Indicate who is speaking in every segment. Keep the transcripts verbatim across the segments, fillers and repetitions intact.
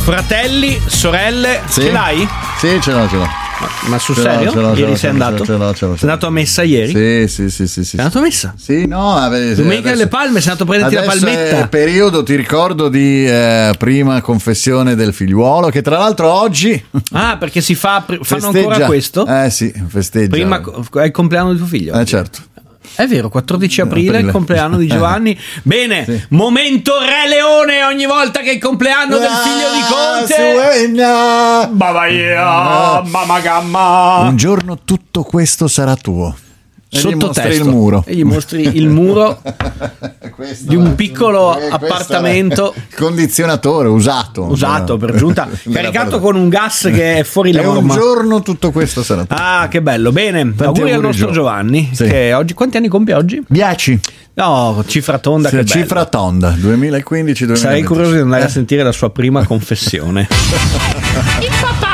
Speaker 1: fratelli, sorelle,
Speaker 2: Sì.
Speaker 1: ce l'hai?
Speaker 2: Sì, ce l'ho, ce l'ho.
Speaker 1: Ma, ma sul
Speaker 2: Ce l'ho,
Speaker 1: serio?
Speaker 2: ce l'ho, ce
Speaker 1: Ieri
Speaker 2: l'ho,
Speaker 1: sei
Speaker 2: ce l'ho,
Speaker 1: andato?
Speaker 2: ce l'ho, ce l'ho, ce
Speaker 1: Sei
Speaker 2: l'ho.
Speaker 1: andato a messa ieri?
Speaker 2: Sì, sì, sì, sì, sì.
Speaker 1: Sei andato a messa?
Speaker 2: Sì, no, ave-
Speaker 1: Domenica
Speaker 2: adesso-
Speaker 1: alle Palme, sei andato a prenderti la
Speaker 2: adesso
Speaker 1: palmetta.
Speaker 2: è periodo, ti ricordo, di eh, prima confessione del figliuolo, che tra l'altro oggi
Speaker 1: Ah, perché si fa, fanno
Speaker 2: festeggia.
Speaker 1: ancora questo?
Speaker 2: Eh sì, festeggia.
Speaker 1: Prima è il compleanno di tuo figlio.
Speaker 2: Eh certo.
Speaker 1: È vero, quattordici aprile,
Speaker 2: Aprile.
Speaker 1: il compleanno di Giovanni. Bene,
Speaker 2: Sì.
Speaker 1: momento Re Leone ogni volta che è il compleanno del figlio di Conte.
Speaker 2: Ah,
Speaker 1: Mamma mia, mamma gamma.
Speaker 2: un giorno tutto questo sarà tuo. E gli mostri
Speaker 1: Sottotesto.
Speaker 2: il muro.
Speaker 1: E gli mostri il muro
Speaker 2: Questo
Speaker 1: di un
Speaker 2: è-
Speaker 1: piccolo
Speaker 2: eh, questo
Speaker 1: appartamento
Speaker 2: è condizionatore usato.
Speaker 1: usato per giunta, caricato con un gas che è fuori
Speaker 2: E un
Speaker 1: norma.
Speaker 2: giorno tutto questo sarà tuo.
Speaker 1: Ah, che bello. Bene, auguri al
Speaker 2: auguri,
Speaker 1: nostro
Speaker 2: Gio.
Speaker 1: Giovanni.
Speaker 2: Sì.
Speaker 1: Che oggi, quanti anni compie oggi?
Speaker 2: dieci.
Speaker 1: No, cifra tonda.
Speaker 2: Sì,
Speaker 1: che bello.
Speaker 2: cifra tonda duemilaquindici duemilaventi.
Speaker 1: Sarei curioso di andare a sentire la sua prima confessione.
Speaker 3: Il papà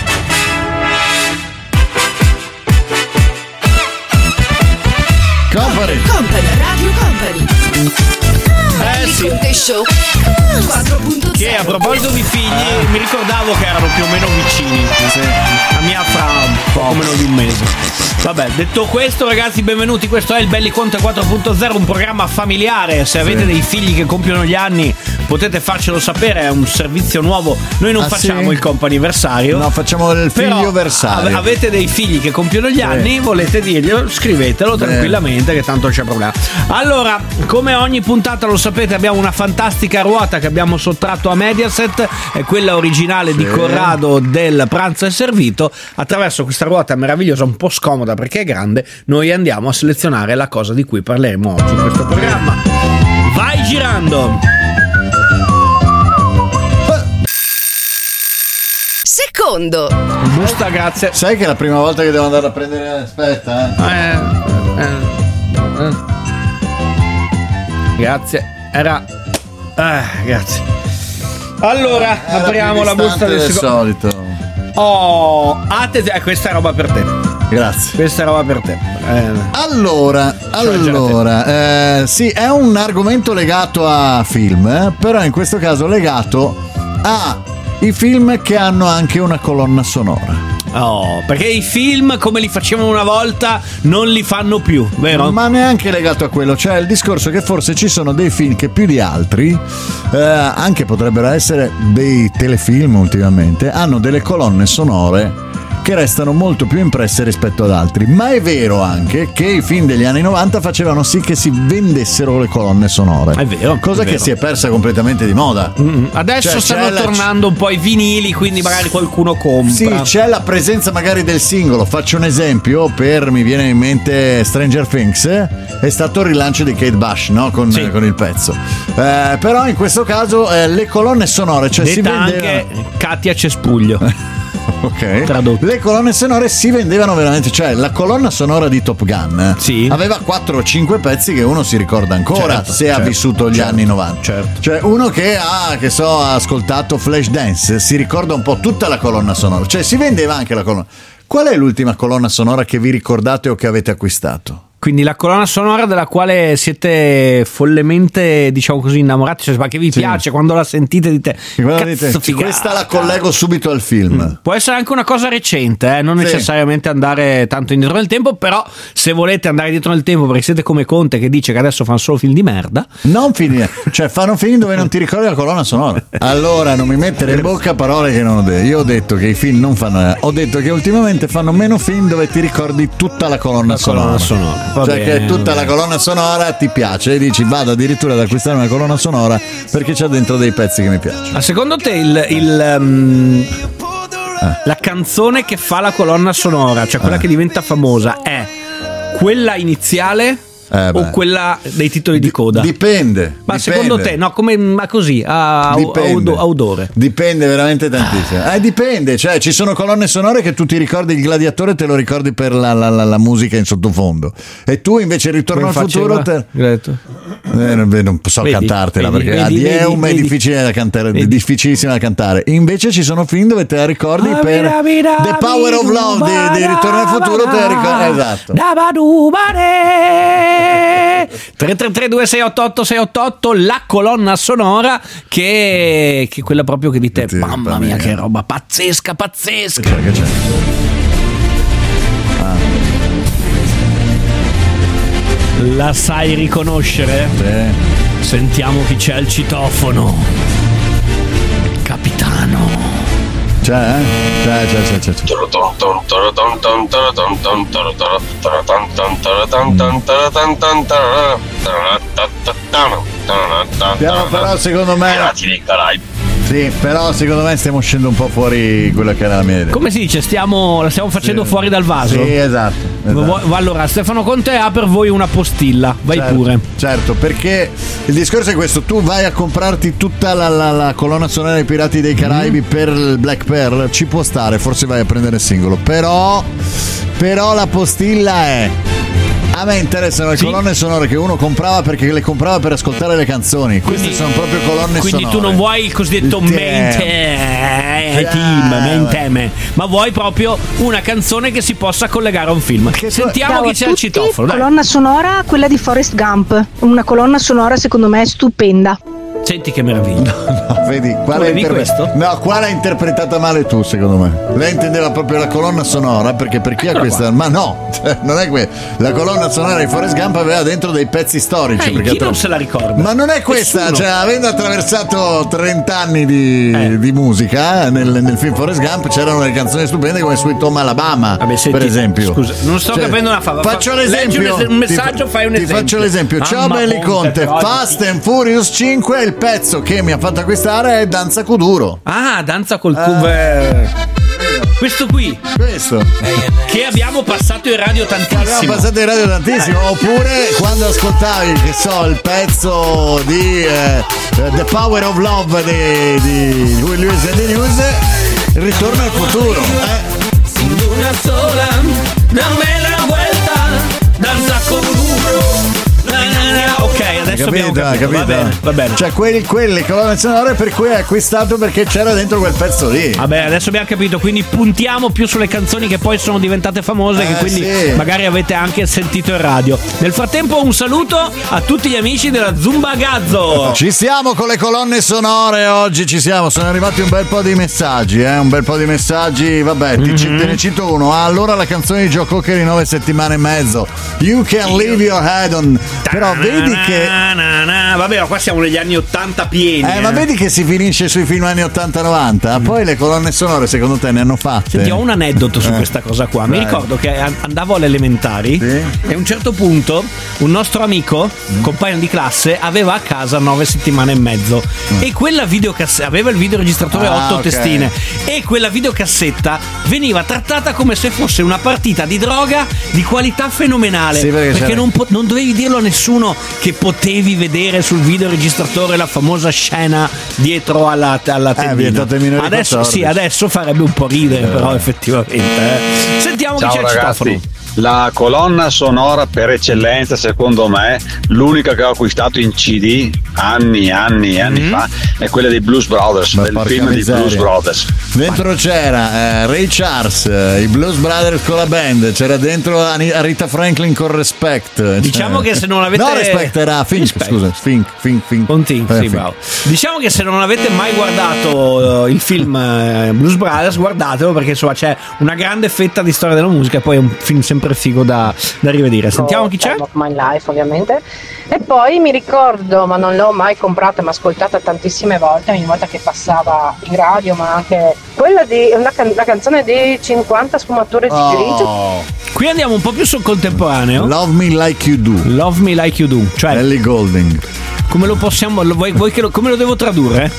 Speaker 2: Company.
Speaker 3: Company, Radio Company.
Speaker 1: Eh sì.
Speaker 3: Conte Show quattro punto zero.
Speaker 1: Che a proposito di figli, mi ricordavo che erano più o meno vicini. La mia fra poco meno di un mese. Vabbè, detto questo, ragazzi, benvenuti. Questo è il Belli Conte quattro punto zero, un programma familiare. Se avete dei figli che compiono gli anni, potete farcelo sapere. È un servizio nuovo. Noi non
Speaker 2: Ah,
Speaker 1: facciamo
Speaker 2: sì?
Speaker 1: il comp'anniversario.
Speaker 2: No, facciamo il
Speaker 1: Però
Speaker 2: figlio versario.
Speaker 1: ave- avete dei figli che compiono gli anni, volete dirglielo, scrivetelo tranquillamente, che tanto non c'è problema. Allora, come ogni puntata lo sapete, abbiamo una fantastica ruota che abbiamo sottratto a Mediaset, è quella originale di Corrado del Pranzo è Servito. Attraverso questa ruota meravigliosa, un po' scomoda perché è grande, noi andiamo a selezionare la cosa di cui parleremo oggi in questo programma. Vai girando!
Speaker 3: Secondo.
Speaker 1: Busta, grazie.
Speaker 2: Sai che è la prima volta che devo andare a prendere. Aspetta, eh.
Speaker 1: Eh, eh, eh. Grazie. Era. Eh, grazie. Allora,
Speaker 2: Era
Speaker 1: apriamo
Speaker 2: più
Speaker 1: la busta
Speaker 2: distante
Speaker 1: del
Speaker 2: del
Speaker 1: secondo.
Speaker 2: solito.
Speaker 1: Oh, attenzione, eh, questa è roba per te.
Speaker 2: Grazie.
Speaker 1: Questa è roba per te. Eh,
Speaker 2: Allora, allora, eh, sì, è un argomento legato a film, eh, però in questo caso legato a i film che hanno anche una colonna sonora.
Speaker 1: oh, perché i film come li facevano una volta non li fanno più, vero?
Speaker 2: Ma neanche legato a quello, cioè il discorso che forse ci sono dei film che più di altri, eh, anche potrebbero essere dei telefilm ultimamente, hanno delle colonne sonore che restano molto più impresse rispetto ad altri. Ma è vero anche che i film degli anni novanta facevano sì che si vendessero le colonne sonore.
Speaker 1: È vero,
Speaker 2: cosa
Speaker 1: è
Speaker 2: che
Speaker 1: vero.
Speaker 2: si è persa completamente di moda.
Speaker 1: Mm, Adesso
Speaker 2: Cioè,
Speaker 1: stanno
Speaker 2: c'è la-
Speaker 1: tornando un po' i vinili, quindi magari qualcuno compra.
Speaker 2: Sì, c'è la presenza magari del singolo. Faccio un esempio, per mi viene in mente Stranger Things, eh, è stato il rilancio di Kate Bush, no? Con,
Speaker 1: Sì.
Speaker 2: con il pezzo. Eh, però in questo caso eh, le colonne sonore, cioè si
Speaker 1: Detta
Speaker 2: vendevano.
Speaker 1: anche Katia Cespuglio.
Speaker 2: Ok.
Speaker 1: Tradotto.
Speaker 2: Le colonne sonore si vendevano veramente, cioè la colonna sonora di Top Gun eh,
Speaker 1: Sì.
Speaker 2: aveva quattro o cinque pezzi che uno si ricorda ancora,
Speaker 1: Certo,
Speaker 2: se ha
Speaker 1: certo,
Speaker 2: vissuto gli
Speaker 1: certo,
Speaker 2: anni novanta.
Speaker 1: certo.
Speaker 2: Cioè uno che ha, che so, ha ascoltato Flashdance si ricorda un po' tutta la colonna sonora, cioè si vendeva anche la colonna. Qual è l'ultima colonna sonora che vi ricordate o che avete acquistato?
Speaker 1: Quindi la colonna sonora della quale siete follemente, diciamo così, innamorati, cioè, ma che vi
Speaker 2: Sì.
Speaker 1: piace, quando la sentite dite
Speaker 2: Che quando
Speaker 1: cazzo
Speaker 2: dite,
Speaker 1: figata.
Speaker 2: questa la collego subito al film.
Speaker 1: Può essere anche una cosa recente, eh? non
Speaker 2: Sì.
Speaker 1: necessariamente andare tanto indietro nel tempo, però se volete andare dietro nel tempo perché siete come Conte che dice che adesso fanno solo film di merda,
Speaker 2: Non finire, cioè fanno film dove non ti ricordi la colonna sonora. Allora non mi mettere in bocca parole che non ho detto. Io ho detto che i film non fanno. Ho detto che ultimamente fanno meno film dove ti ricordi tutta la colonna
Speaker 1: la
Speaker 2: sonora.
Speaker 1: colonna sonora. Va
Speaker 2: Cioè
Speaker 1: bene,
Speaker 2: che tutta
Speaker 1: va
Speaker 2: la
Speaker 1: bene.
Speaker 2: colonna sonora ti piace e dici vado addirittura ad acquistare una colonna sonora perché c'è dentro dei pezzi che mi piacciono.
Speaker 1: Ma secondo te il, il, um, la canzone che fa la colonna sonora, cioè quella
Speaker 2: Eh.
Speaker 1: che diventa famosa, è quella iniziale
Speaker 2: Eh, beh.
Speaker 1: o quella dei titoli di coda?
Speaker 2: Dipende.
Speaker 1: Ma
Speaker 2: dipende.
Speaker 1: secondo te, no, come ma così, a, a,
Speaker 2: Dipende.
Speaker 1: a odore?
Speaker 2: Dipende veramente tantissimo. Eh, dipende, cioè ci sono colonne sonore che tu ti ricordi il gladiatore, te lo ricordi per la, la, la, la musica in sottofondo. E tu invece Ritorno
Speaker 1: Come
Speaker 2: al futuro
Speaker 1: faceva?
Speaker 2: te...
Speaker 1: Hai detto?
Speaker 2: Eh, non, non so
Speaker 1: Vedi,
Speaker 2: cantartela
Speaker 1: vedi,
Speaker 2: perché
Speaker 1: vedi,
Speaker 2: Adieum
Speaker 1: vedi,
Speaker 2: è
Speaker 1: vedi.
Speaker 2: difficile da cantare,
Speaker 1: Vedi.
Speaker 2: difficilissima da cantare. Invece ci sono film dove te la ricordi
Speaker 1: Ah,
Speaker 2: per
Speaker 1: mira, mira,
Speaker 2: The Power of
Speaker 1: mira,
Speaker 2: Love di, di Ritorno al Futuro, te la ricordi? Esatto.
Speaker 1: tre tre tre due sei otto otto sei otto otto, la colonna sonora che, che è quella proprio che dite,
Speaker 2: Sì,
Speaker 1: mamma mia, che roba pazzesca, pazzesca.
Speaker 2: Che c'è, che c'è?
Speaker 1: La sai riconoscere?
Speaker 2: Sì.
Speaker 1: Sentiamo chi c'è al citofono. Capitano.
Speaker 2: C'è, eh? C'è, c'è, c'è, c'è, c'è. Piano, però secondo me
Speaker 4: Pirati dei Caraibi.
Speaker 2: sì, però secondo me stiamo uscendo un po' fuori quella che era la mia idea.
Speaker 1: Come si dice? Stiamo, la stiamo facendo
Speaker 2: Sì.
Speaker 1: fuori dal vaso?
Speaker 2: Sì, esatto, esatto.
Speaker 1: Vu- Allora, Stefano Conte ha per voi una postilla. Vai
Speaker 2: Certo,
Speaker 1: pure.
Speaker 2: certo, perché il discorso è questo: tu vai a comprarti tutta la, la- la colonna sonora dei Pirati dei Caraibi
Speaker 1: Mm-hmm.
Speaker 2: per il Black Pearl, ci può stare, forse vai a prendere il singolo, però però la postilla è: a me interessano le
Speaker 1: Sì.
Speaker 2: colonne sonore che uno comprava perché le comprava per ascoltare le canzoni. Queste sono proprio colonne
Speaker 1: Quindi
Speaker 2: sonore.
Speaker 1: tu non vuoi il cosiddetto
Speaker 2: Il
Speaker 1: main
Speaker 2: tema.
Speaker 1: te-
Speaker 2: Eh,
Speaker 1: team, main
Speaker 2: beh.
Speaker 1: theme, ma vuoi proprio una canzone che si possa collegare a un film.
Speaker 2: Che tu-
Speaker 1: Sentiamo
Speaker 5: Ciao
Speaker 1: chi
Speaker 5: a
Speaker 1: c'è al
Speaker 5: tutti,
Speaker 1: citofono. Dai.
Speaker 5: colonna sonora, quella di Forrest Gump, una colonna sonora secondo me stupenda.
Speaker 1: Senti che meraviglia.
Speaker 2: No, vedi, qua l'hai
Speaker 1: Volevi questo?
Speaker 2: No, qua l'hai interpretata male tu, secondo me. Lei intendeva proprio la colonna sonora, perché per chi ha questa. Ma no, cioè, non è que. La colonna sonora di Forrest Gump aveva dentro dei pezzi storici.
Speaker 1: Eh,
Speaker 2: perché
Speaker 1: chi
Speaker 2: tra-
Speaker 1: non se la ricorda?
Speaker 2: Ma non è questa,
Speaker 1: Nessuno.
Speaker 2: cioè, avendo attraversato trenta anni di,
Speaker 1: Eh.
Speaker 2: di musica nel, nel film Forrest Gump, c'erano delle canzoni stupende come Sweet Home Alabama,
Speaker 1: Vabbè, senti,
Speaker 2: per esempio.
Speaker 1: scusa, non sto
Speaker 2: Cioè,
Speaker 1: capendo una fava.
Speaker 2: Faccio
Speaker 1: Fa-
Speaker 2: l'esempio.
Speaker 1: leggi un, un messaggio,
Speaker 2: ti,
Speaker 1: fai un
Speaker 2: ti
Speaker 1: esempio.
Speaker 2: faccio l'esempio. Ciao
Speaker 1: Mamma
Speaker 2: belli
Speaker 1: Ponte,
Speaker 2: Conte,
Speaker 1: però-
Speaker 2: Fast and Furious cinque, il pezzo che mi ha fatto acquistare è Danza Kuduro.
Speaker 1: Ah, danza col
Speaker 2: Eh.
Speaker 1: cubo. Questo qui,
Speaker 2: Questo.
Speaker 1: che abbiamo passato in radio tantissimo.
Speaker 2: Abbiamo passato in radio tantissimo. Oppure quando ascoltavi, che so, il pezzo di eh, The Power of Love di, di Lewis and the News, il ritorno al futuro. Eh.
Speaker 1: Una sola, dame la vuelta, danza con duro. Ok, adesso abbiamo
Speaker 2: Capito,
Speaker 1: capito.
Speaker 2: capito?
Speaker 1: Va bene, va bene.
Speaker 2: Cioè quelli, quelle colonne sonore per cui hai acquistato perché c'era dentro quel pezzo lì.
Speaker 1: Vabbè, adesso abbiamo capito, quindi puntiamo più sulle canzoni che poi sono diventate famose,
Speaker 2: Eh,
Speaker 1: che quindi
Speaker 2: sì.
Speaker 1: magari avete anche sentito in radio. Nel frattempo un saluto a tutti gli amici della Zumba Gazzo.
Speaker 2: Ci siamo con le colonne sonore oggi, ci siamo, sono arrivati un bel po' di messaggi, eh? un bel po' di messaggi, vabbè, ti ci- te ne cito uno. Ah, allora la canzone di Joe Cocker di nove settimane e mezzo, You Can Leave Your Head On. Però vedi che...
Speaker 1: Na, na, na. Vabbè, ma qua siamo negli anni ottanta pieni.
Speaker 2: Eh, ma vedi che si finisce sui film anni ottanta novanta? Poi le colonne sonore secondo te ne hanno fatte?
Speaker 1: Senti, ho un aneddoto su
Speaker 2: Eh.
Speaker 1: questa cosa qua. Mi
Speaker 2: Vai.
Speaker 1: ricordo che an- andavo alle elementari
Speaker 2: Sì.
Speaker 1: e a un certo punto un nostro amico, compagno di classe, aveva a casa nove settimane e mezzo e quella videocassetta aveva il videoregistratore
Speaker 2: Ah,
Speaker 1: otto
Speaker 2: ok.
Speaker 1: testine e quella videocassetta veniva trattata come se fosse una partita di droga di qualità fenomenale,
Speaker 2: Sì, perché c'era-
Speaker 1: non, po- non dovevi dirlo a nessuno che potevi vedere sul videoregistratore la famosa scena dietro alla, alla tendina.
Speaker 2: vietato ai minori
Speaker 1: Adesso
Speaker 2: quattordici.
Speaker 1: sì, adesso farebbe un po' ridere, però effettivamente. eh. Sentiamo chi
Speaker 4: Ciao
Speaker 1: c'è il citofono.
Speaker 4: ragazzi, la colonna sonora per eccellenza secondo me, l'unica che ho acquistato in C D anni e anni e anni fa, è quella dei Blues Brothers,
Speaker 2: Ma
Speaker 4: del
Speaker 2: porca
Speaker 4: film
Speaker 2: miseria.
Speaker 4: di Blues Brothers.
Speaker 2: Dentro c'era eh, Ray Charles, eh, i Blues Brothers con la band, c'era dentro Ani- Rita Franklin con Respect.
Speaker 1: Diciamo
Speaker 2: cioè-
Speaker 1: che se non avete-
Speaker 2: No, Respect era Fink,
Speaker 1: Respect.
Speaker 2: scusa, Fink, Fink, Fink.
Speaker 1: Con Tink,
Speaker 2: Eh,
Speaker 1: sì,
Speaker 2: Fink.
Speaker 1: bravo. Diciamo che se non avete mai guardato eh, il film eh, Blues Brothers, guardatelo perché insomma c'è una grande fetta di storia della musica e poi è un film sempre figo da, da rivedere. Sentiamo chi c'è.
Speaker 6: Time of My Life, ovviamente. E poi mi ricordo, ma non l'ho mai comprata, ma ascoltata tantissime volte, ogni volta che passava in radio, ma anche quella di una can- la canzone di cinquanta sfumature di grigio.
Speaker 2: Oh,
Speaker 1: Qui andiamo un po' più sul contemporaneo.
Speaker 2: Love Me Like You Do,
Speaker 1: Love Me Like You Do, cioè
Speaker 2: Ellie Goulding.
Speaker 1: come lo possiamo, lo, vuoi, vuoi che lo, come lo devo tradurre?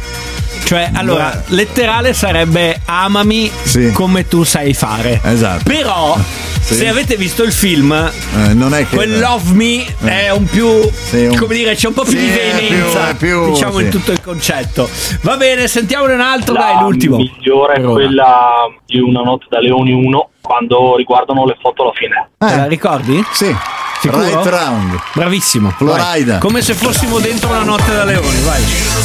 Speaker 1: Cioè, allora,
Speaker 2: Beh.
Speaker 1: letterale sarebbe amami
Speaker 2: Sì.
Speaker 1: come tu sai fare.
Speaker 2: Esatto.
Speaker 1: Però,
Speaker 2: Sì.
Speaker 1: se avete visto il film,
Speaker 2: Eh, non è che
Speaker 1: quel Love Me è un più,
Speaker 2: Sì, un-
Speaker 1: come dire, c'è un po' più
Speaker 2: Sì,
Speaker 1: di
Speaker 2: è
Speaker 1: veemenza,
Speaker 2: più- è più-
Speaker 1: diciamo, in
Speaker 2: sì.
Speaker 1: tutto il concetto. Va bene, sentiamone un altro,
Speaker 7: La
Speaker 1: dai, l'ultimo.
Speaker 7: migliore è
Speaker 1: Per ora.
Speaker 7: quella di Una notte da leoni uno, quando riguardano le foto alla fine.
Speaker 1: Te la
Speaker 2: Eh,
Speaker 1: ricordi?
Speaker 2: sì.
Speaker 1: Sicuro?
Speaker 2: Right Round.
Speaker 1: Bravissimo.
Speaker 2: Florida.
Speaker 1: Vai. Come se fossimo dentro una notte da leoni, vai.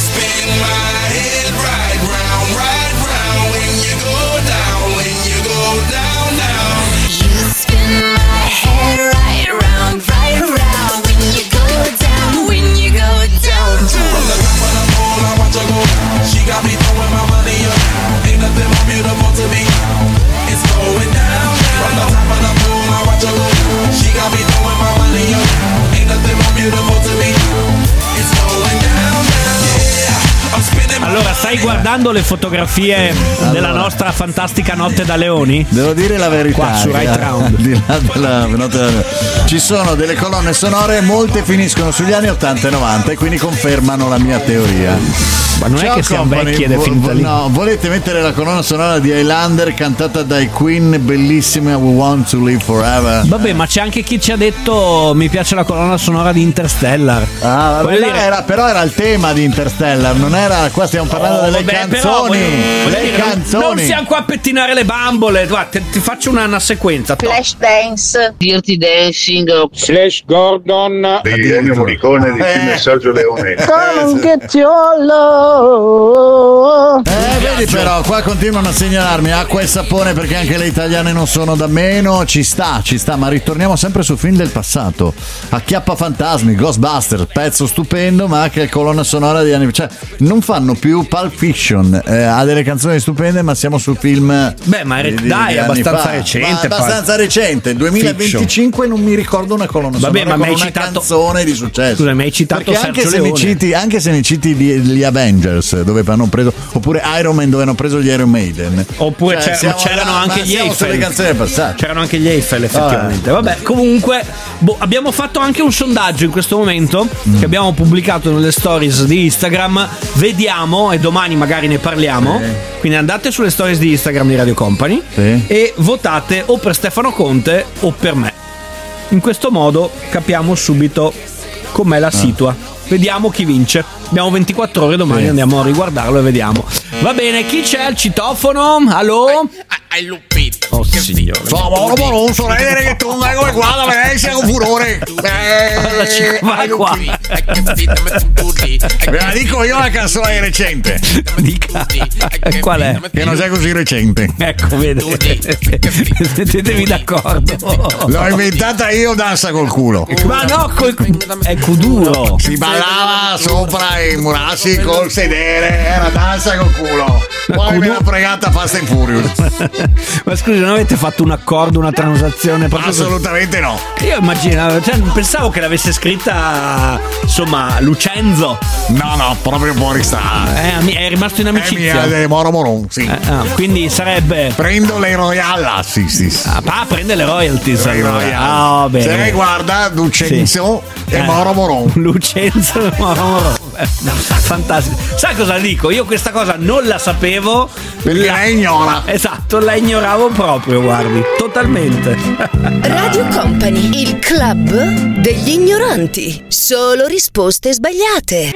Speaker 7: She got me throwing my money up. Ain't nothing more beautiful to me. It's going down, down. From the top of the pool, I watch her go. She got me throwing my money up. Ain't nothing more beautiful to me. It's going down, down. Yeah. I'm spinning my
Speaker 1: Allora, stai guardando le fotografie
Speaker 2: Allora.
Speaker 1: della nostra fantastica notte da leoni?
Speaker 2: Devo dire la verità.
Speaker 1: Qua su Right
Speaker 2: eh,
Speaker 1: Round.
Speaker 2: Di là della notte da- ci sono delle colonne sonore, molte finiscono sugli anni ottanta e novanta e quindi confermano la mia teoria.
Speaker 1: Ma non è
Speaker 2: Ciao
Speaker 1: che siamo
Speaker 2: company,
Speaker 1: vecchi ed è
Speaker 2: vo-
Speaker 1: finita
Speaker 2: vo-
Speaker 1: lì.
Speaker 2: No, volete mettere la colonna sonora di Highlander cantata dai Queen, bellissima, We Want to Live Forever?
Speaker 1: Vabbè, ma c'è anche chi ci ha detto mi piace la colonna sonora di Interstellar.
Speaker 2: Ah, vabbè,
Speaker 1: Voglio
Speaker 2: là
Speaker 1: dire-
Speaker 2: era, però era il tema di Interstellar, non era. Qua stiamo parlando
Speaker 1: Oh,
Speaker 2: delle
Speaker 1: vabbè, però,
Speaker 2: canzoni.
Speaker 1: voglio- voglio
Speaker 2: le
Speaker 1: dire, non-
Speaker 2: canzoni.
Speaker 1: Non siamo qua a pettinare le bambole. Guarda, ti, ti faccio una, una sequenza. Top.
Speaker 8: Flash Dance, Dirty Dancing,
Speaker 9: Slash Gordon
Speaker 10: di Ennio Morricone di film Sergio Leone.
Speaker 5: Come get your love.
Speaker 2: Eh, vedi però, qua continuano a segnalarmi acqua e sapone perché anche le italiane non sono da meno. Ci sta, ci sta, ma ritorniamo sempre su film del passato. Acchiappa fantasmi, Ghostbusters, pezzo stupendo, ma anche colonna sonora di anni. Cioè, non fanno più Pulp Fiction, eh, ha delle canzoni stupende, ma siamo su film.
Speaker 1: Beh, ma
Speaker 2: di- di-
Speaker 1: dai,
Speaker 2: di
Speaker 1: è
Speaker 2: anni
Speaker 1: abbastanza
Speaker 2: fa.
Speaker 1: recente,
Speaker 2: Ma abbastanza recente, duemilaventicinque non mi ricordo una colonna
Speaker 1: Vabbè,
Speaker 2: sonora
Speaker 1: ma mi
Speaker 2: con
Speaker 1: hai
Speaker 2: una
Speaker 1: citato-
Speaker 2: canzone di successo.
Speaker 1: Scusa, mi hai citato
Speaker 2: Perché anche
Speaker 1: Sergio
Speaker 2: se, ne
Speaker 1: Leone.
Speaker 2: citi, anche se ne citi gli, gli Avengers, dove hanno preso, oppure Iron Man, dove hanno preso gli Iron Maiden.
Speaker 1: Oppure
Speaker 2: Cioè,
Speaker 1: c'era-
Speaker 2: siamo
Speaker 1: c'erano
Speaker 2: là,
Speaker 1: anche
Speaker 2: ma
Speaker 1: gli
Speaker 2: siamo sulle
Speaker 1: Eiffel.
Speaker 2: canzoni del passato.
Speaker 1: C'erano anche gli Eiffel, effettivamente. Vabbè, comunque, boh, abbiamo fatto anche un sondaggio in questo momento
Speaker 2: Mm.
Speaker 1: che abbiamo pubblicato nelle stories di Instagram. Vediamo e domani magari ne parliamo.
Speaker 2: Sì.
Speaker 1: Quindi andate sulle stories di Instagram di Radio Company
Speaker 2: Sì.
Speaker 1: e votate o per Stefano Conte o per me. In questo modo capiamo subito com'è la situa. Vediamo chi vince. Abbiamo ventiquattro ore, domani
Speaker 2: Sì.
Speaker 1: andiamo a riguardarlo e vediamo. Va bene, chi c'è al citofono? Allo?
Speaker 7: Ai lupito.
Speaker 1: Oh signore.
Speaker 2: non so vedere che tu vai come qua da me, sei un furore.
Speaker 1: Alla ci- vai qua.
Speaker 2: Ve la dico io la canzone recente,
Speaker 1: Dica. Qual è?
Speaker 2: che non sia così recente.
Speaker 1: Ecco, vede. Mettetevi d'accordo.
Speaker 2: L'ho inventata io, danza col culo.
Speaker 1: Ma no, col... è Kuduro.
Speaker 2: Si ballava sopra i murassi col sedere, era danza col culo. Poi me l'ha fregata Fast and Furious.
Speaker 1: Ma scusi, non avete fatto un accordo, una transazione? Proprio
Speaker 2: Assolutamente no.
Speaker 1: Io immaginavo, cioè, pensavo che l'avesse scritta, insomma, Lucenzo.
Speaker 2: No, no, proprio fuori sta.
Speaker 1: Eh, ami- è rimasto in
Speaker 2: È
Speaker 1: amicizia.
Speaker 2: mia, di Moro Moron, sì.
Speaker 1: Eh, ah, quindi sarebbe.
Speaker 2: Prendo le Royal Assist.
Speaker 1: Ah, pa, prende le royalties.
Speaker 2: Le
Speaker 1: allora.
Speaker 2: Royal.
Speaker 1: Ah, bene.
Speaker 2: Se guarda Lucenzo
Speaker 1: Sì.
Speaker 2: e
Speaker 1: Eh.
Speaker 2: Moro Moron.
Speaker 1: Lucenzo e Moro Moron. Eh, Fantastico. Sai cosa dico? Io questa cosa non la sapevo.
Speaker 2: Perché
Speaker 1: La-
Speaker 2: lei ignora.
Speaker 1: Esatto, la ignoravo proprio, guardi. Totalmente.
Speaker 3: Radio Company, il club degli ignoranti. Solo risposte sbagliate.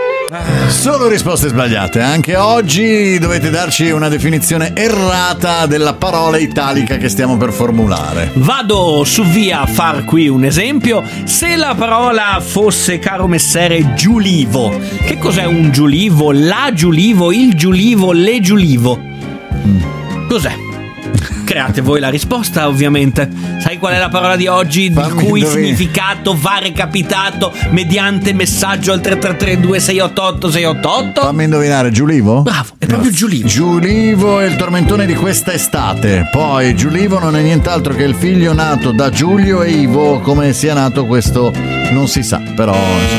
Speaker 2: Solo risposte sbagliate. Anche oggi dovete darci una definizione errata della parola italica che stiamo per formulare.
Speaker 1: Vado su via a far qui un esempio. Se la parola fosse, caro messere, giulivo, che cos'è un giulivo? La giulivo, il giulivo, le giulivo? Cos'è? Create voi la risposta, ovviamente. Sai qual è la parola di oggi, di
Speaker 2: Fammi
Speaker 1: cui
Speaker 2: indovinare.
Speaker 1: significato va recapitato mediante messaggio al tre tre tre due sei otto otto sei otto otto?
Speaker 2: Fammi indovinare, Giulivo?
Speaker 1: Bravo, è proprio giulivo.
Speaker 2: Giulivo è il tormentone di questa estate. Poi Giulivo non è nient'altro che il figlio nato da Giulio e Ivo. Come sia nato questo non si sa, però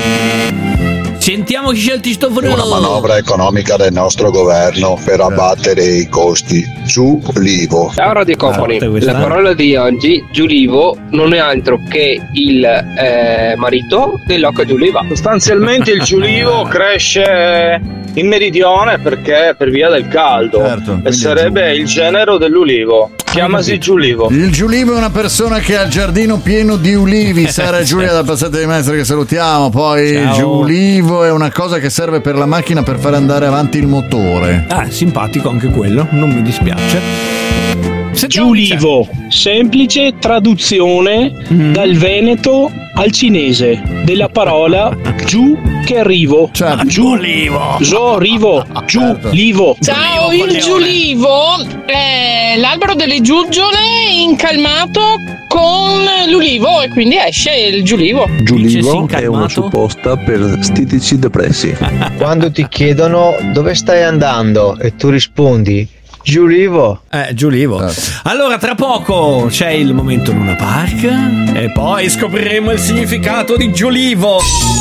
Speaker 1: Sentiamo chi c'è il
Speaker 10: È
Speaker 1: citofono.
Speaker 10: una manovra economica del nostro governo per abbattere i costi. Giulivo.
Speaker 9: Ciao Radio Company,
Speaker 1: Ah, questa-
Speaker 9: la parola di oggi, giulivo, non è altro che il eh, marito dell'oca giuliva.
Speaker 11: Sostanzialmente il giulivo cresce in meridione perché per via del caldo.
Speaker 2: Certo, quindi
Speaker 11: e sarebbe il genero dell'ulivo. Chiamasi giulivo.
Speaker 2: il Giulivo è una persona che ha il giardino pieno di ulivi. Sara e Giulia dal Passate di Mestre che salutiamo. Poi il
Speaker 1: Ciao.
Speaker 2: Giulivo è una cosa che serve per la macchina per fare andare avanti il motore.
Speaker 1: Ah, simpatico anche quello, non mi dispiace.
Speaker 11: Giulivo, semplice traduzione
Speaker 1: Mm.
Speaker 11: dal veneto al cinese della parola giù che arrivo. Giù,
Speaker 1: Giulivo.
Speaker 11: zo, rivo, giù,
Speaker 2: Certo.
Speaker 11: livo.
Speaker 12: Ciao,
Speaker 1: Giulivo,
Speaker 12: il giulivo è l'albero delle giuggiole incalmato con l'ulivo e quindi esce il giulivo.
Speaker 13: Giulivo è una supposta per stitici depressi.
Speaker 14: Quando ti chiedono dove stai andando e tu rispondi Giulivo.
Speaker 1: Eh, Giulivo. Allora, tra poco c'è il momento Luna Park e poi scopriremo il significato di Giulivo.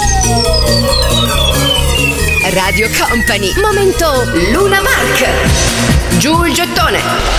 Speaker 3: Radio Company, momento Luna Park. Giù il gettone.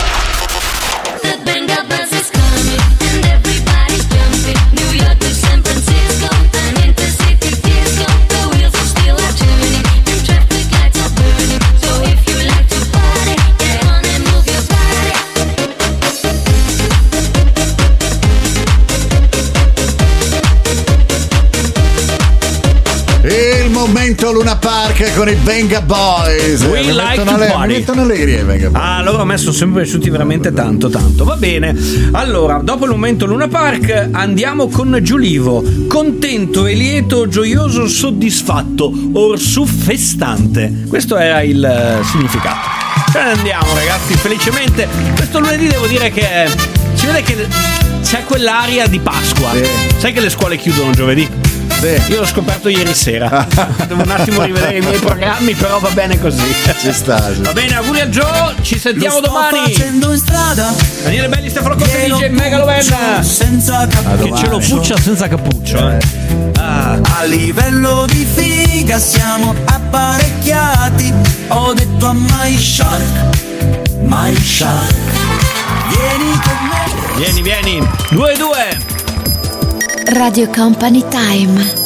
Speaker 2: Il momento Luna Park con i Venga Boys.
Speaker 1: We
Speaker 2: Mi
Speaker 1: like
Speaker 2: mettono
Speaker 1: to
Speaker 2: alle-
Speaker 1: party.
Speaker 2: mi mettono allegri i Venga Boys.
Speaker 1: Ah, loro a me sono sempre piaciuti veramente tanto tanto. Va bene. Allora, dopo il momento Luna Park andiamo con Giulivo. Contento e lieto, gioioso, soddisfatto, orsù festante. Questo era il eh, significato. Ce ne andiamo, ragazzi, felicemente. Questo lunedì devo dire che eh, si vede che c'è quell'aria di Pasqua. Sai che le scuole chiudono giovedì? Io l'ho scoperto ieri sera. Devo un attimo rivedere i miei programmi, però va bene così.
Speaker 2: Ci sta.
Speaker 1: Va bene, auguri a Joe, ci sentiamo domani.
Speaker 15: in strada.
Speaker 1: Daniele Belli, Stefano Conte, D J Megalovan.
Speaker 15: Senza
Speaker 1: Che ce lo puccia senza cappuccio, eh. Ah.
Speaker 15: A livello di figa siamo apparecchiati. Ho detto a My Shark, My Shark, vieni con me.
Speaker 1: Vieni, vieni. Due, due.
Speaker 16: Radio Company Time.